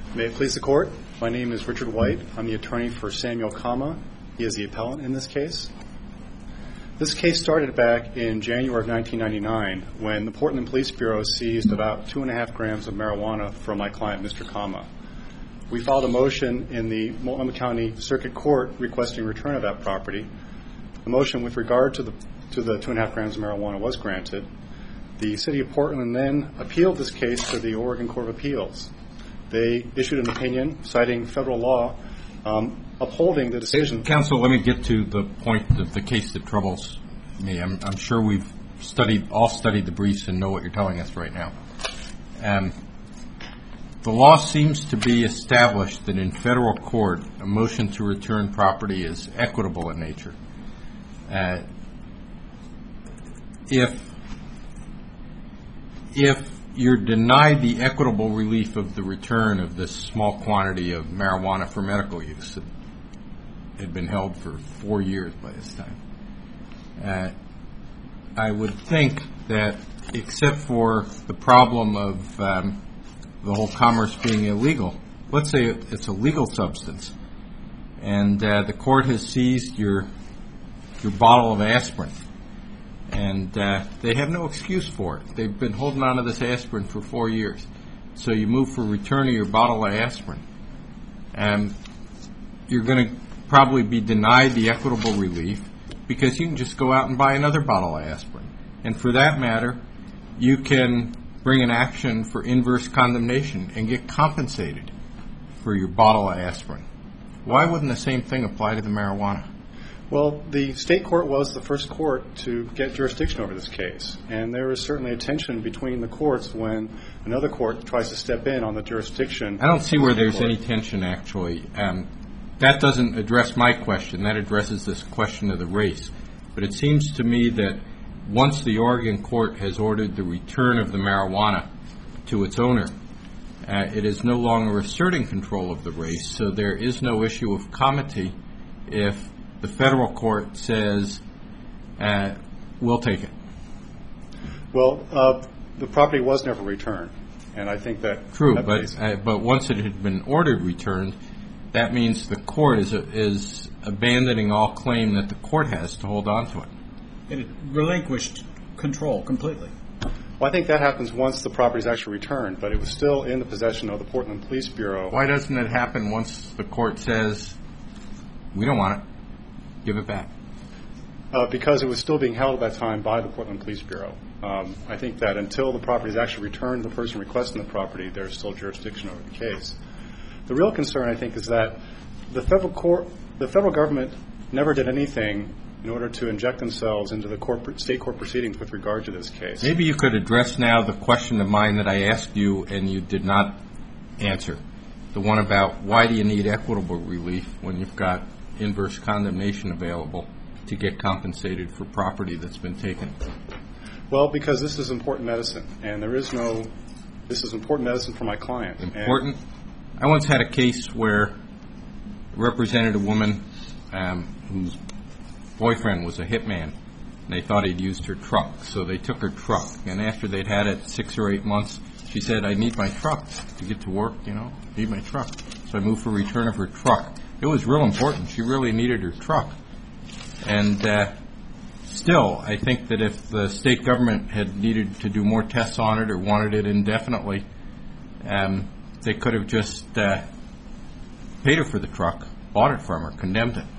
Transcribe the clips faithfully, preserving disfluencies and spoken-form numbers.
May it please the Court, my name is Richard White. I'm the attorney for Samuel Kama. He is the appellant in this case. This case started back in January of nineteen ninety-nine when the Portland Police Bureau seized about two and a half grams of marijuana from my client, Mister Kama. We filed a motion in the Multnomah County Circuit Court requesting return of that property. The motion with regard to the to the two and a half grams of marijuana was granted. The City of Portland then appealed this case to the Oregon Court of Appeals. They issued an opinion citing federal law um, upholding the decision. Counsel, let me get to the point of the case that troubles me. I'm, I'm sure we've studied, all studied the briefs and know what you're telling us right now. Um, the law seems to be established that in federal court, a motion to return property is equitable in nature. Uh, if if you're denied the equitable relief of the return of this small quantity of marijuana for medical use that had been held for four years by this time, uh, I would think that except for the problem of um, the whole commerce being illegal, let's say it's a legal substance, and uh, the court has seized your your bottle of aspirin, and uh, they have no excuse for it. They've been holding on to this aspirin for four years. So you move for return of your bottle of aspirin, and you're going to probably be denied the equitable relief because you can just go out and buy another bottle of aspirin. And for that matter, you can bring an action for inverse condemnation and get compensated for your bottle of aspirin. Why wouldn't the same thing apply to the marijuana? Well, the state court was the first court to get jurisdiction over this case, and there is certainly a tension between the courts when another court tries to step in on the jurisdiction. I don't see where there's any tension, actually. Um, that doesn't address my question. That addresses this question of the race. But it seems to me that once the Oregon court has ordered the return of the marijuana to its owner, uh, it is no longer asserting control of the race, so there is no issue of comity if the federal court says, uh, we'll take it. Well, uh, the property was never returned, and I think that... True, that but uh, but once it had been ordered returned, that means the court is, is abandoning all claim that the court has to hold on to it. It relinquished control completely. Well, I think that happens once the property is actually returned, but it was still in the possession of the Portland Police Bureau. Why doesn't it happen once the court says, we don't want it? Give it back. Uh, because it was still being held at that time by the Portland Police Bureau. Um, I think that until the property is actually returned to the person requesting the property, there's still jurisdiction over the case. The real concern, I think, is that the federal court, the federal government never did anything in order to inject themselves into the corporate, state court proceedings with regard to this case. Maybe you could address now the question of mine that I asked you and you did not answer. The one about why do you need equitable relief when you've got inverse condemnation available to get compensated for property that's been taken? Well, because this is important medicine, and there is no, this is important medicine for my client. Important? And I once had a case where represented a woman um, whose boyfriend was a hitman, and they thought he'd used her truck, so they took her truck, and after they'd had it six or eight months, she said, I need my truck to get to work, you know, I need my truck. So I moved for return of her truck. It was real important. She really needed her truck. And uh, still, I think that if the state government had needed to do more tests on it or wanted it indefinitely, um, they could have just uh, paid her for the truck, bought it from her, condemned it.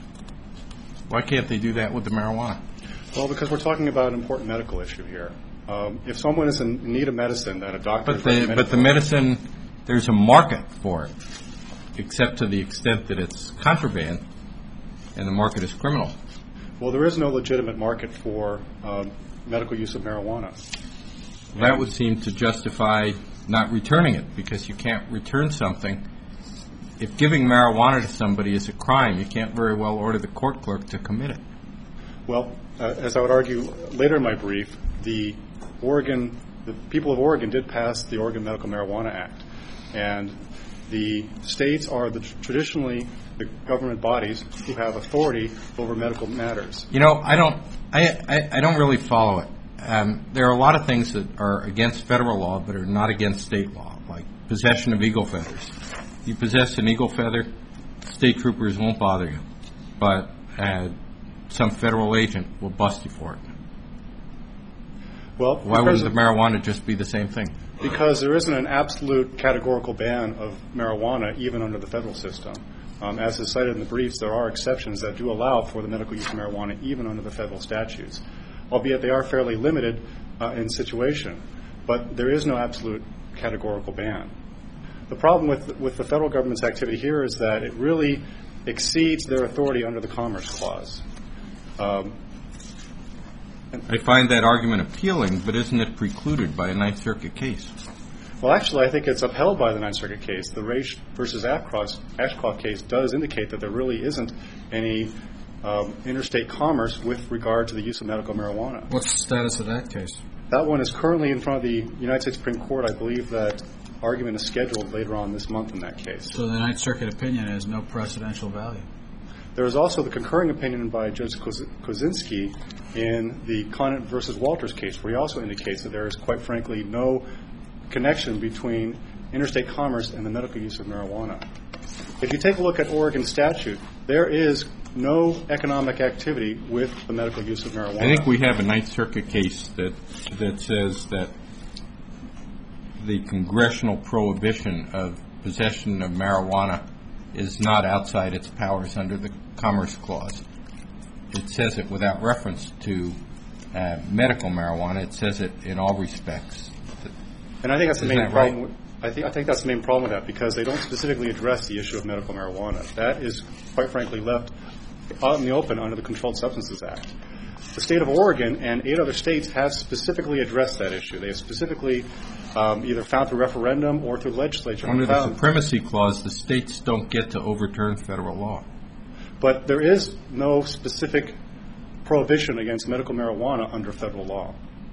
Why can't they do that with the marijuana? Well, because we're talking about an important medical issue here. Um, if someone is in need of medicine that a doctor... But the, but the medicine, there's a market for it, except to the extent that it's contraband and the market is criminal. Well, there is no legitimate market for um, medical use of marijuana. That would seem to justify not returning it, because you can't return something. If giving marijuana to somebody is a crime, you can't very well order the court clerk to commit it. Well, uh, as I would argue later in my brief, the Oregon, the people of Oregon did pass the Oregon Medical Marijuana Act, and the states are the traditionally the government bodies who have authority over medical matters. You know, I don't, I, I, I don't really follow it. Um, there are a lot of things that are against federal law but are not against state law, like possession of eagle feathers. you possess an eagle feather, state troopers won't bother you, but uh, some federal agent will bust you for it. Well, why wouldn't the marijuana just be the same thing? Because there isn't an absolute categorical ban of marijuana even under the federal system. Um, as is cited in the briefs, there are exceptions that do allow for the medical use of marijuana even under the federal statutes, albeit they are fairly limited uh, in situation. But there is no absolute categorical ban. The problem with with the federal government's activity here is that it really exceeds their authority under the Commerce Clause. Um, I find that argument appealing, but isn't it precluded by a Ninth Circuit case? Well, actually, I think it's upheld by the Ninth Circuit case. The Raich versus Ashcroft, Ashcroft case does indicate that there really isn't any um, interstate commerce with regard to the use of medical marijuana. What's the status of that case? That one is currently in front of the United States Supreme Court. I believe that argument is scheduled later on this month in that case. So the Ninth Circuit opinion has no precedential value. There is also the concurring opinion by Judge Kozinski in the Conant versus Walters case, where he also indicates that there is, quite frankly, no connection between interstate commerce and the medical use of marijuana. If you take a look at Oregon statute, there is no economic activity with the medical use of marijuana. I think we have a Ninth Circuit case that that says that the congressional prohibition of possession of marijuana is not outside its powers under the Commerce Clause. It says it without reference to uh, medical marijuana. It says it in all respects. And I think that's the Isn't main that problem. right? With, I think I think that's the main problem with that, because they don't specifically address the issue of medical marijuana. That is, quite frankly, left out in the open under the Controlled Substances Act. The state of Oregon and eight other states have specifically addressed that issue. They have specifically um, either found through referendum or through legislature. Under the found, Supremacy Clause, the states don't get to overturn federal law. But there is no specific prohibition against medical marijuana under federal law.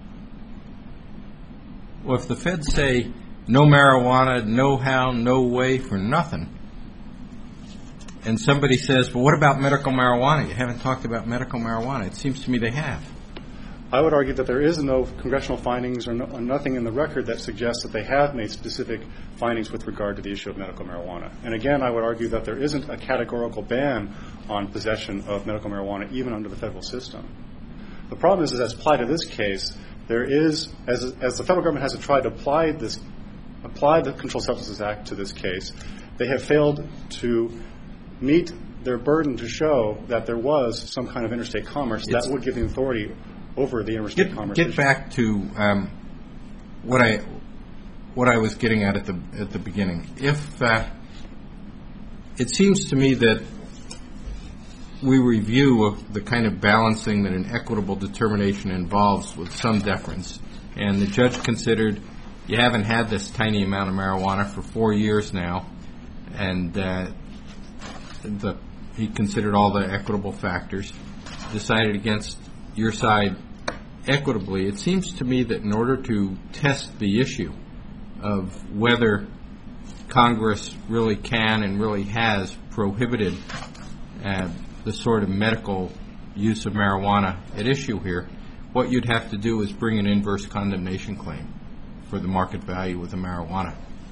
Well, if the feds say no marijuana, no how, no way, for nothing, and somebody says, well, what about medical marijuana? You haven't talked about medical marijuana. It seems to me they have. I would argue that there is no congressional findings or, no, or nothing in the record that suggests that they have made specific findings with regard to the issue of medical marijuana. And again, I would argue that there isn't a categorical ban on possession of medical marijuana even under the federal system. The problem is, is as applied to this case, there is, as, as the federal government has tried to apply this, apply the Controlled Substances Act to this case, they have failed to meet their burden to show that there was some kind of interstate commerce it's, that would give the authority over the interstate get, commerce. Get issue. back to um, what I what I was getting at at the at the beginning. If uh, it seems to me that we review the kind of balancing that an equitable determination involves with some deference, and the judge considered you haven't had this tiny amount of marijuana for four years now, and uh, the, he considered all the equitable factors, decided against your side equitably. It seems to me that in order to test the issue of whether Congress really can and really has prohibited uh, the sort of medical use of marijuana at issue here, what you'd have to do is bring an inverse condemnation claim for the market value of the marijuana.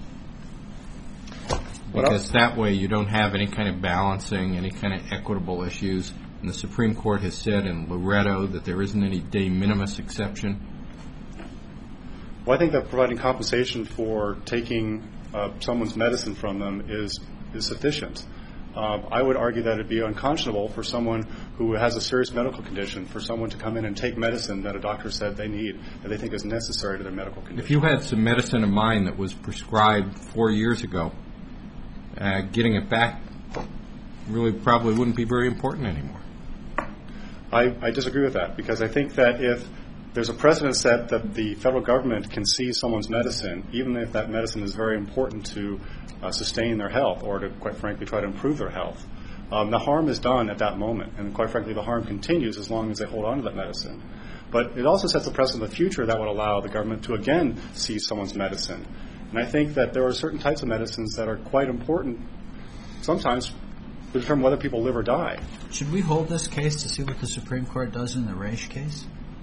Because that way you don't have any kind of balancing, any kind of equitable issues. And the Supreme Court has said in Loretto that there isn't any de minimis exception. Well, I think that providing compensation for taking uh, someone's medicine from them is is sufficient. Uh, I would argue that it would be unconscionable for someone who has a serious medical condition, for someone to come in and take medicine that a doctor said they need, that they think is necessary to their medical condition. If you had some medicine of mine that was prescribed four years ago, uh, getting it back really probably wouldn't be very important anymore. I, I disagree with that, because I think that if there's a precedent set that the federal government can seize someone's medicine, even if that medicine is very important to uh, sustain their health or to, quite frankly, try to improve their health, um, the harm is done at that moment. And quite frankly, the harm continues as long as they hold on to that medicine. But it also sets a precedent in the future that would allow the government to again seize someone's medicine. And I think that there are certain types of medicines that are quite important sometimes to determine whether people live or die. Should we hold this case to see what the Supreme Court does in the Raich case?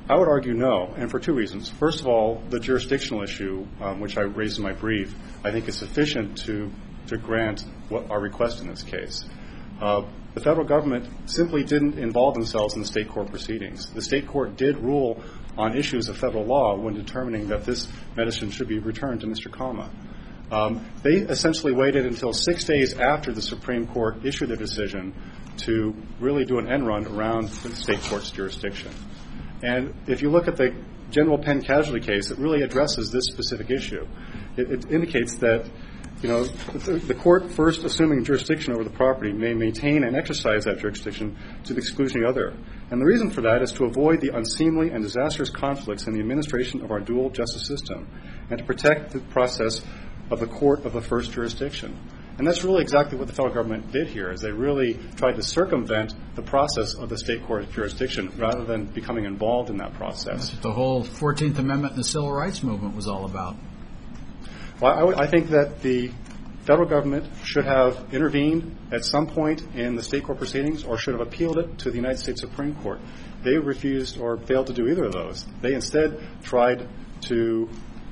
I would argue no, and for two reasons. First of all, the jurisdictional issue, um, which I raised in my brief, I think is sufficient to, to grant what our request in this case. Uh, the federal government simply didn't involve themselves in the state court proceedings. The state court did rule on issues of federal law when determining that this medicine should be returned to Mister Kama. Um, they essentially waited until six days after the Supreme Court issued their decision to really do an end run around the state court's jurisdiction. And if you look at the General Penn casualty case, it really addresses this specific issue. It, it indicates that, you know, the, the court first assuming jurisdiction over the property may maintain and exercise that jurisdiction to the exclusion of the other. And the reason for that is to avoid the unseemly and disastrous conflicts in the administration of our dual justice system and to protect the process of the court of the first jurisdiction. And that's really exactly what the federal government did here, is they really tried to circumvent the process of the state court jurisdiction rather than becoming involved in that process. That's what the whole fourteenth Amendment and the Civil Rights Movement was all about. Well, I, w- I think that the federal government should have intervened at some point in the state court proceedings or should have appealed it to the United States Supreme Court. They refused or failed to do either of those. They instead tried to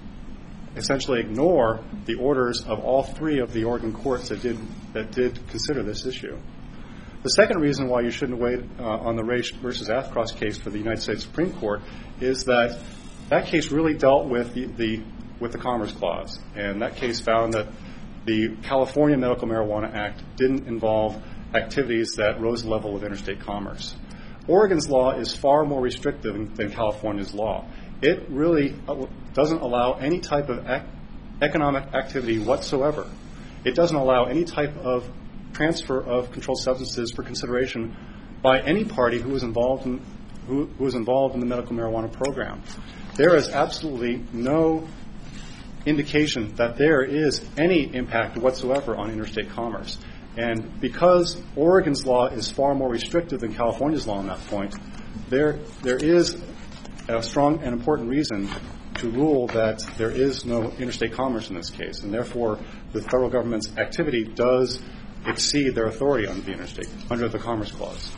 essentially ignore the orders of all three of the Oregon courts that did that did consider this issue. The second reason why you shouldn't wait uh, on the Raich versus Athcross case for the United States Supreme Court is that that case really dealt with the, the with the Commerce Clause, and that case found that the California Medical Marijuana Act didn't involve activities that rose the level of interstate commerce. Oregon's law is far more restrictive than California's law. It really doesn't allow any type of ec- economic activity whatsoever. It doesn't allow any type of transfer of controlled substances for consideration by any party who is involved in who, who is involved in the medical marijuana program. There is absolutely no indication that there is any impact whatsoever on interstate commerce. And because Oregon's law is far more restrictive than California's law on that point, there there is a strong and important reason to rule that there is no interstate commerce in this case, and therefore the federal government's activity does exceed their authority under the interstate, under the Commerce Clause.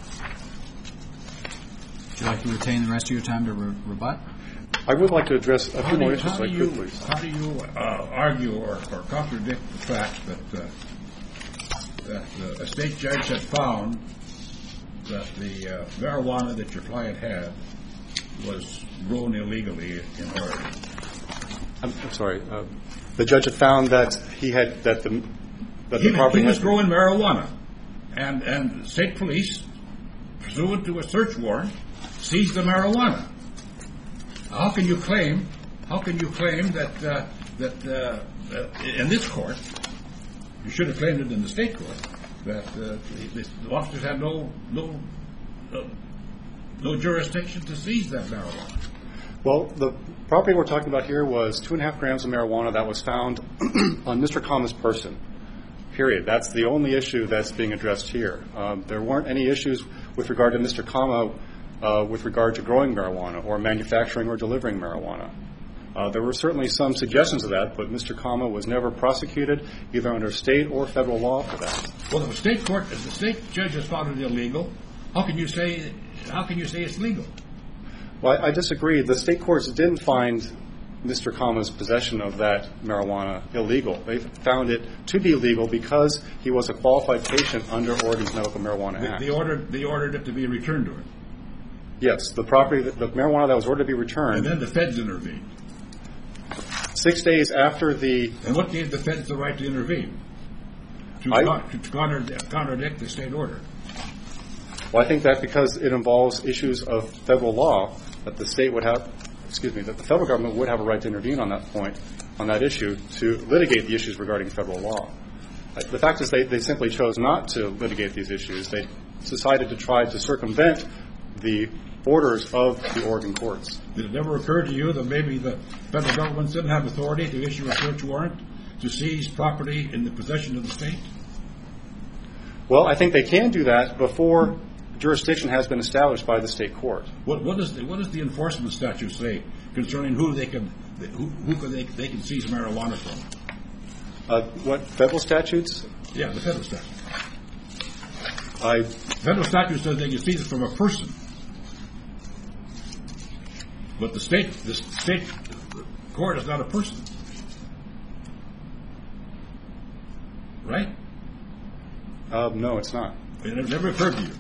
Would you like to retain the rest of your time to re- rebut? I would like to address a few more issues, how if I do could, you, please. How do you uh, argue or, or contradict the fact that uh, that uh, a state judge had found that the uh, marijuana that your client had was grown illegally in Oregon? I'm, I'm sorry. Uh, the judge had found that he had that the that he, the property he was had growing marijuana, and and state police, pursuant to a search warrant, seized the marijuana. How can you claim? How can you claim that uh, that uh, uh, in this court, you should have claimed it in the state court, that uh, the, the officers had no no uh, no jurisdiction to seize that marijuana? Well, the property we're talking about here was two and a half grams of marijuana that was found on Mister Kama's person. Period. That's the only issue that's being addressed here. Um, there weren't any issues with regard to Mister Kama uh, with regard to growing marijuana or manufacturing or delivering marijuana. Uh, there were certainly some suggestions of that, but Mister Kama was never prosecuted either under state or federal law for that. Well, if the state court, if the state judge has found it illegal, how can you say how can you say it's legal? Well, I, I disagree. The state courts didn't find Mister Kama's possession of that marijuana illegal. They found it to be legal because he was a qualified patient under Oregon's Medical Marijuana Act. They ordered they ordered it to be returned to him. Yes, the property, the marijuana that was ordered to be returned. And then the feds intervened. Six days after the... And what gave the feds the right to intervene? To, I, con- to contradict, contradict the state order. Well, I think that because it involves issues of federal law, that the state would have, excuse me, that the federal government would have a right to intervene on that point, on that issue, to litigate the issues regarding federal law. The fact is they, they simply chose not to litigate these issues. They decided to try to circumvent the orders of the Oregon courts. Did it ever occur to you that maybe the federal government didn't have authority to issue a search warrant to seize property in the possession of the state? Well, I think they can do that before jurisdiction has been established by the state court. What, what, does the, what does the enforcement statute say concerning who they can who, who can they, they can seize marijuana from? Uh, what federal statutes? Yeah, the federal statute. I federal statute says they can seize it from a person. But the state, the state court is not a person, right? Uh, no, it's not. It never occurred to you.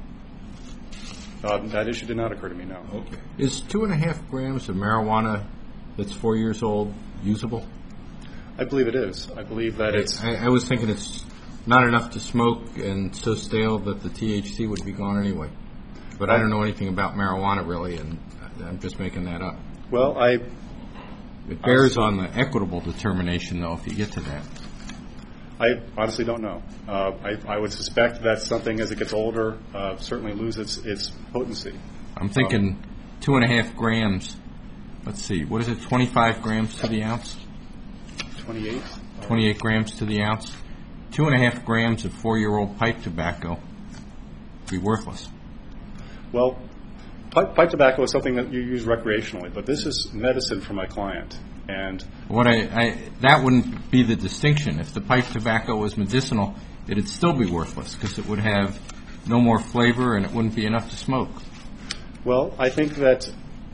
Uh, that issue did not occur to me, no. Okay. Is two and a half grams of marijuana that's four years old usable? I believe it is. I believe that it's... I, I was thinking it's not enough to smoke and so stale that the T H C would be gone anyway. But I don't know anything about marijuana, really, and I'm just making that up. Well, I... It bears on the equitable determination, though, if you get to that. I honestly don't know. Uh, I, I would suspect that something, as it gets older, uh, certainly loses its, its potency. I'm thinking um, two and a half grams. Let's see. What is it, twenty-five grams to the ounce? twenty-eight? twenty-eight grams to the ounce. Two and a half grams of four-year-old pipe tobacco would be worthless. Well, pipe, pipe tobacco is something that you use recreationally, but this is medicine for my client. And what I, I that wouldn't be the distinction. If the pipe tobacco was medicinal, it'd still be worthless because it would have no more flavor and it wouldn't be enough to smoke. Well, I think that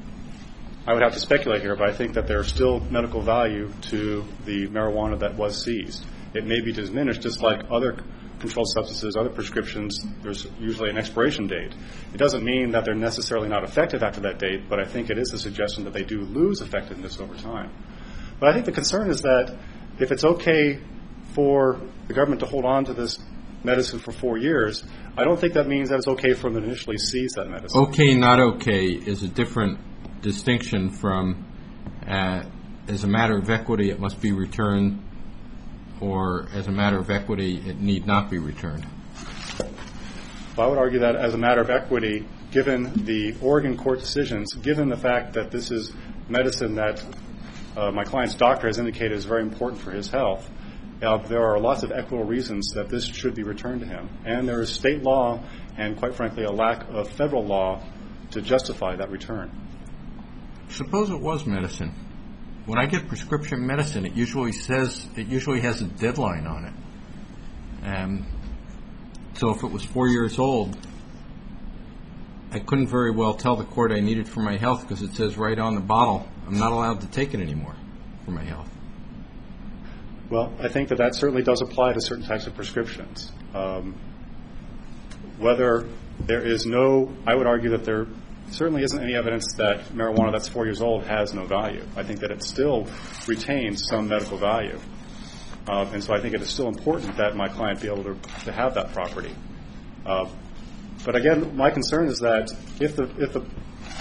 I would have to speculate here, but I think that there's still medical value to the marijuana that was seized. It may be diminished, just like other controlled substances, other prescriptions. There's usually an expiration date. It doesn't mean that they're necessarily not effective after that date, but I think it is a suggestion that they do lose effectiveness over time. But I think the concern is that if it's okay for the government to hold on to this medicine for four years, I don't think that means that it's okay for them to initially seize that medicine. Okay, not okay is a different distinction from uh, as a matter of equity it must be returned, or as a matter of equity it need not be returned. Well, I would argue that as a matter of equity, given the Oregon court decisions, given the fact that this is medicine that uh, my client's doctor has indicated is very important for his health, uh, there are lots of equitable reasons that this should be returned to him. And there is state law and, quite frankly, a lack of federal law to justify that return. Suppose it was medicine. When I get prescription medicine, it usually says, it usually has a deadline on it. Um, so if it was four years old, I couldn't very well tell the court I need it for my health because it says right on the bottle, I'm not allowed to take it anymore for my health. Well, I think that that certainly does apply to certain types of prescriptions. Um, whether there is no, I would argue that there certainly isn't any evidence that marijuana that's four years old has no value. I think that it still retains some medical value. Uh, and so I think it is still important that my client be able to, to have that property. Uh, but again, my concern is that if the if the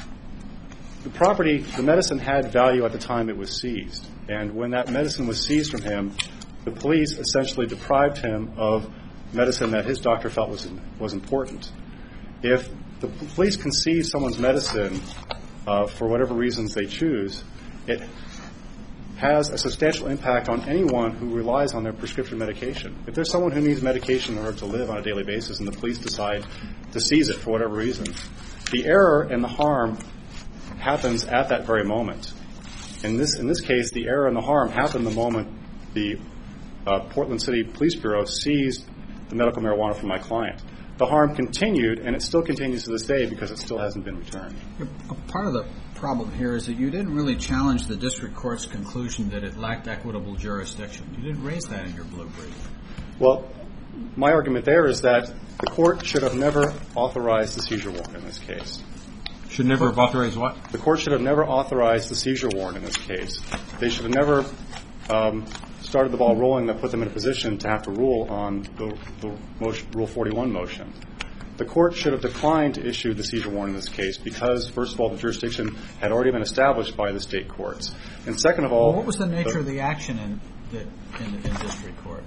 the property, the medicine had value at the time it was seized. And when that medicine was seized from him, the police essentially deprived him of medicine that his doctor felt was was important. If the police can seize someone's medicine uh, for whatever reasons they choose, it has a substantial impact on anyone who relies on their prescription medication. If there's someone who needs medication in order to live on a daily basis and the police decide to seize it for whatever reason, the error and the harm happens at that very moment. In this in this case, the error and the harm happened the moment the uh, Portland City Police Bureau seized the medical marijuana from my client. The harm continued, and it still continues to this day because it still hasn't been returned. A part of the problem here is that you didn't really challenge the district court's conclusion that it lacked equitable jurisdiction. You didn't raise that in your blue brief. Well, my argument there is that the court should have never authorized the seizure warrant in this case. Should never have authorized what? The court should have never authorized the seizure warrant in this case. They should have never um, started the ball rolling that put them in a position to have to rule on the, the motion, Rule forty-one motion. The court should have declined to issue the seizure warrant in this case because, first of all, the jurisdiction had already been established by the state courts. And second of all... Well, what was the nature the, of the action in, the, in, in district court?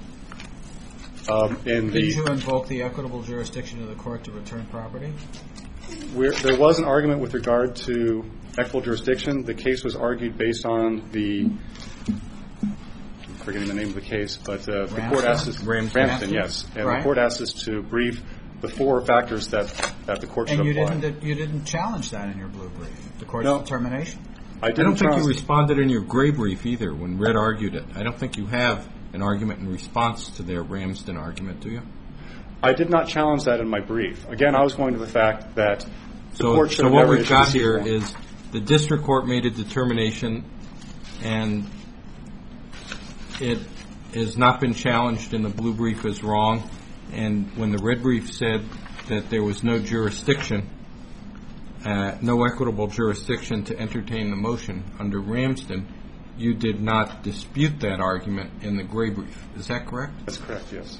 Um, in Did the, you invoke the equitable jurisdiction of the court to return property? We're, there was an argument with regard to equitable jurisdiction. The case was argued based on the... I'm forgetting the name of the case, but uh, the court asked us... Ramsden, Ramsden, yes. And right. the court asked us to brief the four factors that, that the court should and you apply. didn't you didn't challenge that in your blue brief, the court's no. determination? I, I don't think challenge. you responded in your gray brief either when Red argued it. I don't think you have an argument in response to their Ramsden argument, do you? I did not challenge that in my brief. Again, I was going to the fact that the so, court should so have what never we've issued got the seizure here warrant. is The district court made a determination, and it has not been challenged in the blue brief as wrong. And when the red brief said that there was no jurisdiction, uh, no equitable jurisdiction to entertain the motion under Ramsden, you did not dispute that argument in the gray brief. Is that correct? That's correct, yes.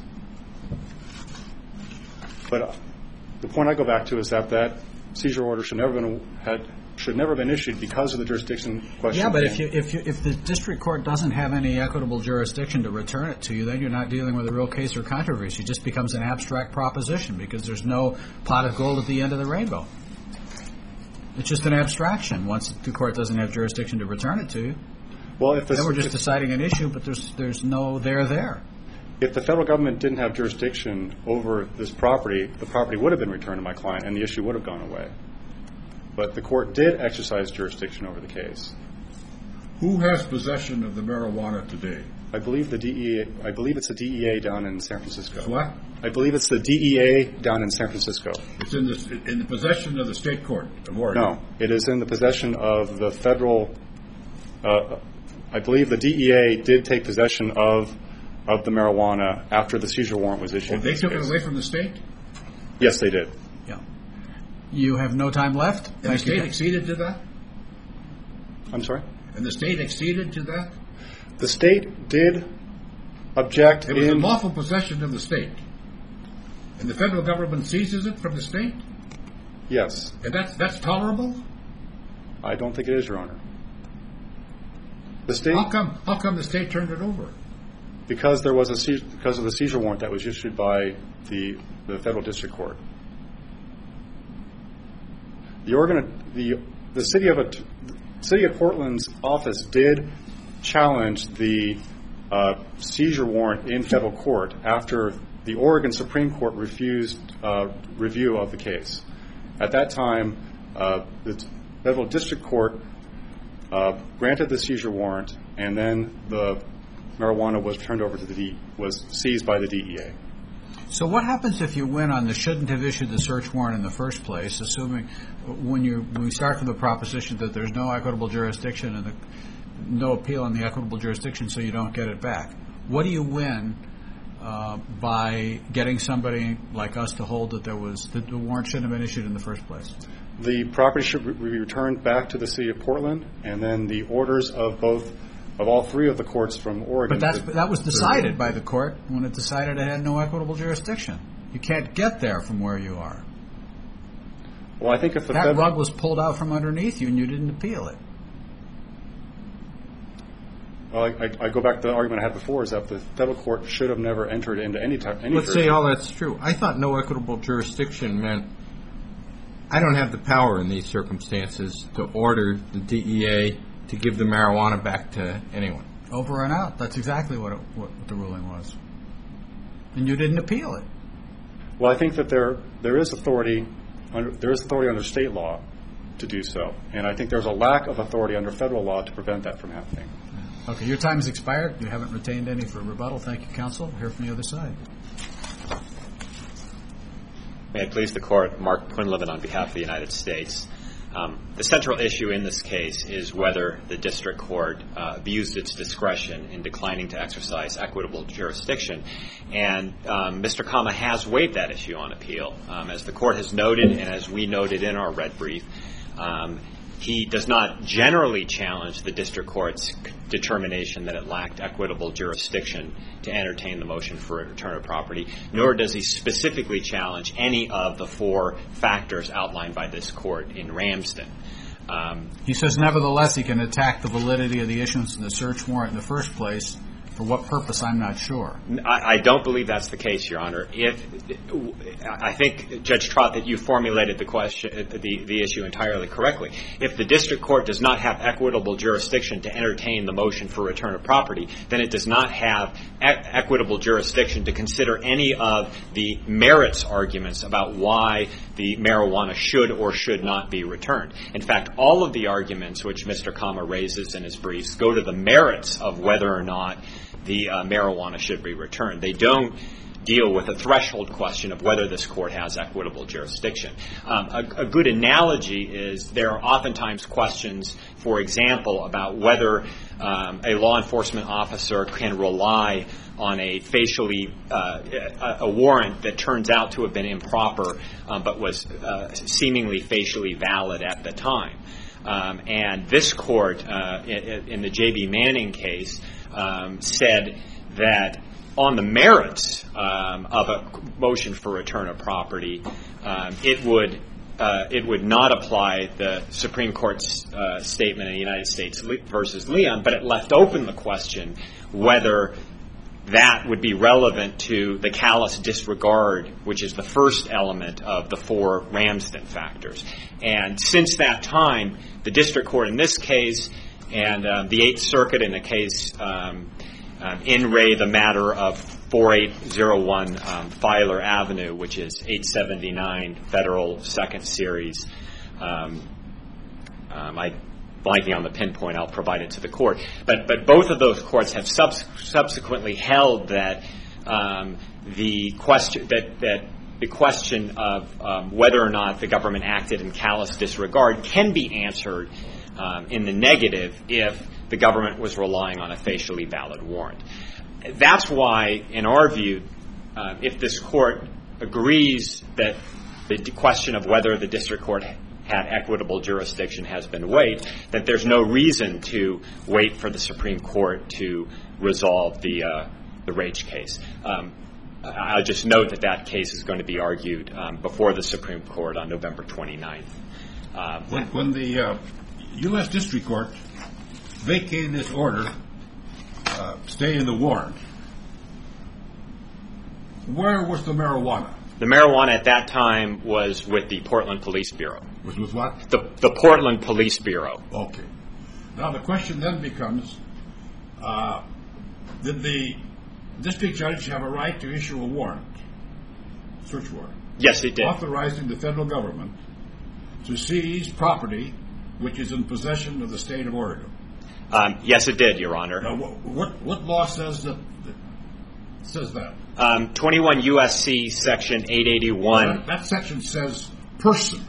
But uh, the point I go back to is that that seizure order should never been had should never have been issued because of the jurisdiction question. Yeah, but if you, if you, if the district court doesn't have any equitable jurisdiction to return it to you, then you're not dealing with a real case or controversy. It just becomes an abstract proposition because there's no pot of gold at the end of the rainbow. It's just an abstraction once the court doesn't have jurisdiction to return it to you. Well, if this, then we're just if, deciding an issue, but there's there's no there there. If the federal government didn't have jurisdiction over this property, the property would have been returned to my client and the issue would have gone away. But the court did exercise jurisdiction over the case. Who has possession of the marijuana today? I believe the D E A. I believe it's the D E A down in San Francisco. What? I believe it's the D E A down in San Francisco. It's in the in the possession of the state court of Oregon. No, it is in the possession of the federal. Uh, I believe the D E A did take possession of of the marijuana after the seizure warrant was issued. Oh, they took it away from the state? Yes, they did. Yeah. You have no time left. And the Thank state you. acceded to that? I'm sorry? And the state acceded to that? The state did object It was in... in lawful possession of the state. And the federal government seizes it from the state? Yes. And that's that's tolerable? I don't think it is, Your Honor. The state... How come how come the state turned it over? Because there was a seiz- because of the seizure warrant that was issued by the the federal district court. The Oregon the the city of a, the city of Portland's office did challenge the uh, seizure warrant in federal court after the Oregon Supreme Court refused uh, review of the case. At that time, uh, the federal district court uh, granted the seizure warrant, and then the marijuana was turned over to the D, was seized by the D E A. So what happens if you win on the shouldn't have issued the search warrant in the first place, assuming when you when we start from the proposition that there's no equitable jurisdiction and the, no appeal on the equitable jurisdiction, so you don't get it back? What do you win uh, by getting somebody like us to hold that there was that the warrant shouldn't have been issued in the first place? The property should be returned back to the city of Portland, and then the orders of both of all three of the courts from Oregon. But that's, that was decided by the court when it decided it had no equitable jurisdiction. You can't get there from where you are. Well, I think if the that fed- rug was pulled out from underneath you and you didn't appeal it. Well, I, I, I go back to the argument I had before, is that the federal court should have never entered into any type. Any Let's say all that's true. I thought no equitable jurisdiction meant I don't have the power in these circumstances to order the D E A to give the marijuana back to anyone. Over and out. That's exactly what, it, what the ruling was. And you didn't appeal it. Well, I think that there there is authority under, there is authority under state law to do so, and I think there's a lack of authority under federal law to prevent that from happening. Okay, your time has expired. You haven't retained any for rebuttal. Thank you, counsel. We'll hear from the other side. May it please the Court, Mark Quinlivan on behalf of the United States. Um, the central issue in this case is whether the district court uh, abused its discretion in declining to exercise equitable jurisdiction. And um, Mister Kama has waived that issue on appeal. Um, as the Court has noted, and as we noted in our red brief, um, he does not generally challenge the district court's determination that it lacked equitable jurisdiction to entertain the motion for a return of property, nor does he specifically challenge any of the four factors outlined by this court in Ramsden. Um, he says, nevertheless, he can attack the validity of the issuance of the search warrant in the first place. For what purpose, I'm not sure. I, I don't believe that's the case, Your Honor. If I think, Judge Trott, that you formulated the question, the, the issue entirely correctly. If the district court does not have equitable jurisdiction to entertain the motion for return of property, then it does not have e- equitable jurisdiction to consider any of the merits arguments about why the marijuana should or should not be returned. In fact, all of the arguments which Mister Kama raises in his briefs go to the merits of whether or not the uh, marijuana should be returned. They don't deal with a threshold question of whether this court has equitable jurisdiction. Um, a, a good analogy is there are oftentimes questions, for example, about whether um, a law enforcement officer can rely on a facially uh, a, a warrant that turns out to have been improper, um, but was uh, seemingly facially valid at the time. Um, and this court, uh, in, in the J B Manning case, um, said that on the merits um, of a motion for return of property, um, it would uh, it would not apply the Supreme Court's uh, statement in the United States versus Leon, but it left open the question whether that would be relevant to the callous disregard, which is the first element of the four Ramsden factors. And since that time, the district court in this case and um, the Eighth Circuit in the case um, um, in re the matter of forty-eight oh one um, Filer Avenue, which is eight seventy-nine Federal Second Series. Um, um, I blanking on the pinpoint, I'll provide it to the court. But but both of those courts have subs- subsequently held that um, the question that that the question of um, whether or not the government acted in callous disregard can be answered um, in the negative if the government was relying on a facially valid warrant. That's why, in our view, uh, if this court agrees that the question of whether the district court had equitable jurisdiction has been waived, that there's no reason to wait for the Supreme Court to resolve the uh, the Raich case. Um, I'll just note that that case is going to be argued um, before the Supreme Court on November twenty-ninth. Uh, when, when the uh, U S District Court vacated this order, uh, staying the warrant, where was the marijuana? The marijuana at that time was with the Portland Police Bureau. Was with what? The, the Portland Police Bureau. Okay. Now the question then becomes, uh, did the district judge have a right to issue a warrant, search warrant? Yes, it did. Authorizing the federal government to seize property which is in possession of the state of Oregon. Um, yes, it did, Your Honor. Now, what, what, what law says that, that says that? Um, twenty-one U S C Section eight eighty-one. That, that section says person.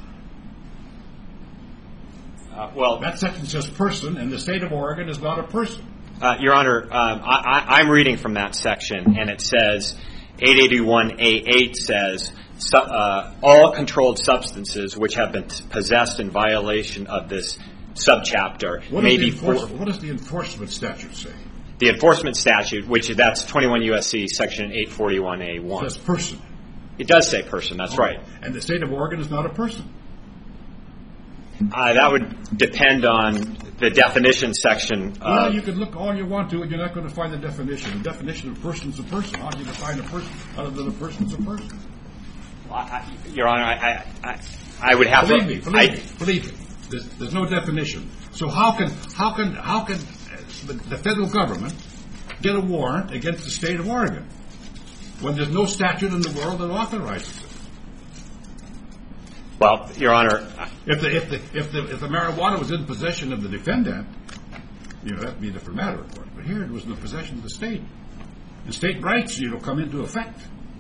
Uh, well, that section says person, and the state of Oregon is not a person. Uh, Your Honor, um, I, I, I'm reading from that section, and it says eight eighty-one A eight says su- uh, all controlled substances which have been t- possessed in violation of this subchapter what may the be. Enforce- for- what does the enforcement statute say? The enforcement statute, which that's twenty-one U S C Section eight forty-one A one. It says person. It does say person. That's right. And the state of Oregon is not a person. Uh, that would depend on the definition section. Well, Of, you can look all you want to, and you're not going to find the definition. The definition of person is a person. How do you define a person other than a person is a person? I, I, Your Honor, I, I, I would have believe to. me, believe I, me, believe me. There's, there's no definition. So how can how can how can the, the federal government get a warrant against the state of Oregon when there's no statute in the world that authorizes it? Well, Your Honor. If the if the if the if the marijuana was in possession of the defendant, you know, that'd be a different matter, of course. But here it was in the possession of the state. The state rights, you know, come into effect.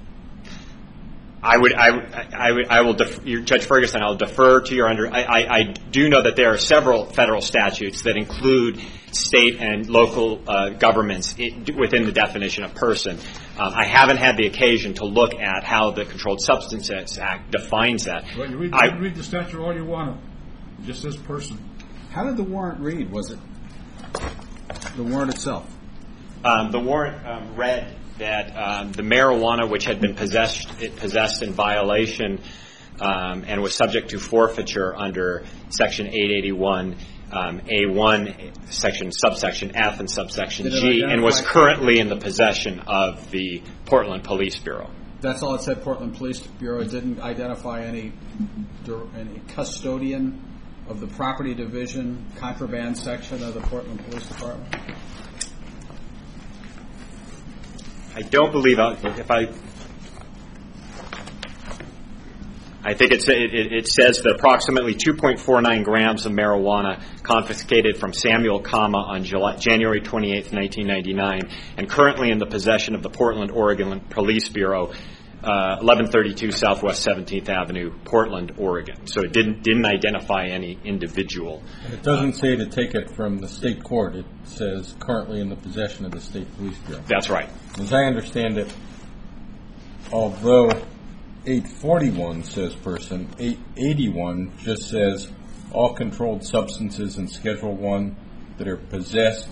I would, I, I, would, I will, def- Judge Ferguson, I'll defer to your under. I, I, I do know that there are several federal statutes that include state and local uh, governments it, within the definition of person. Um, I haven't had the occasion to look at how the Controlled Substances Act defines that. Well, you read, I, you can read the statute all you want. It just says person. How did the warrant read? Was it the warrant itself? Um, the warrant um, read that um, the marijuana, which had been possessed, it possessed in violation um, and was subject to forfeiture under Section eight eighty-one um, A one, section subsection F and subsection G, and was currently in the possession of the Portland Police Bureau. That's all it said. Portland Police Bureau. It didn't identify any any custodian of the property division contraband section of the Portland Police Department. I don't believe, I'll, if I, I think it's, it, it it says that approximately two point four nine grams of marijuana confiscated from Samuel Kama on July, January twenty-eighth, nineteen ninety-nine, and currently in the possession of the Portland, Oregon Police Bureau, uh, eleven thirty-two Southwest seventeenth Avenue, Portland, Oregon. So it didn't didn't identify any individual. It doesn't say to take it from the state court. It says currently in the possession of the State Police Bureau. That's right. As I understand it, although eight forty-one says person, eight eighty-one just says all controlled substances in Schedule one that are possessed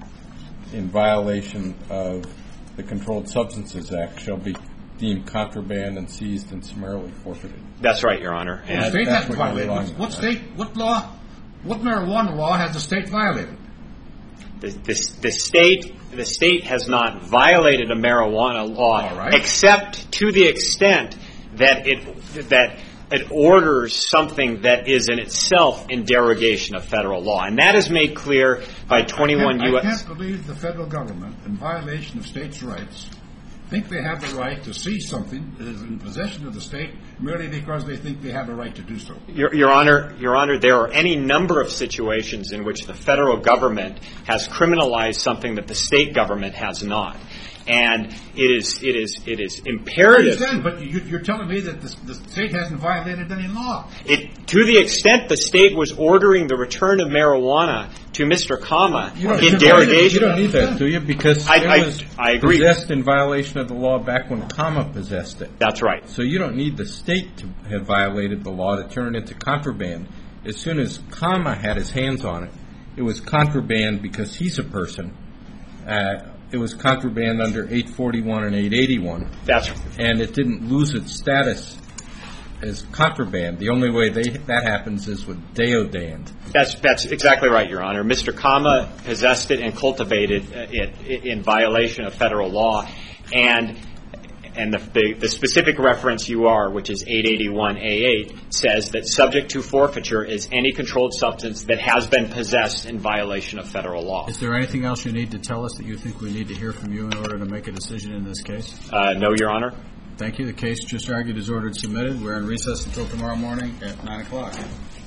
in violation of the Controlled Substances Act shall be deemed contraband and seized and summarily forfeited. That's right, Your Honor. The And state that's hasn't what you're violated. relying What, on. what state, what law, what marijuana law has the state violated? the, the, the state the state has not violated a marijuana law, All right. except to the extent that it that it orders something that is in itself in derogation of federal law, and that is made clear by twenty-one I U can't, S I can't believe the federal government, in violation of states' rights, think they have the right to seize something that is in possession of the state merely because they think they have a right to do so. Your, Your Honor, Your Honor, there are any number of situations in which the federal government has criminalized something that the state government has not. And it is it is it is I imperative. understand, but you, you're telling me that the, the state hasn't violated any law. It, to the extent the state was ordering the return of marijuana to Mister Kama You don't, in you derogation. don't need that, do you? Because I- it I- was I agree. possessed in violation of the law back when Kama possessed it. That's right. So you don't need the state to have violated the law to turn it into contraband. As soon as Kama had his hands on it, it was contraband because he's a person. Uh, it was contraband under eight forty-one and eight eighty-one, That's and it didn't lose its status as contraband. The only way they, that happens is with deodand. That's that's exactly right, Your Honor. Mister Kama possessed it and cultivated it in violation of federal law, and and the, the, the specific reference you are, which is eight eighty-one A eight, says that subject to forfeiture is any controlled substance that has been possessed in violation of federal law. Is there anything else you need to tell us that you think we need to hear from you in order to make a decision in this case? Uh, no, Your Honor. Thank you. The case just argued is ordered submitted. We're in recess until tomorrow morning at nine o'clock.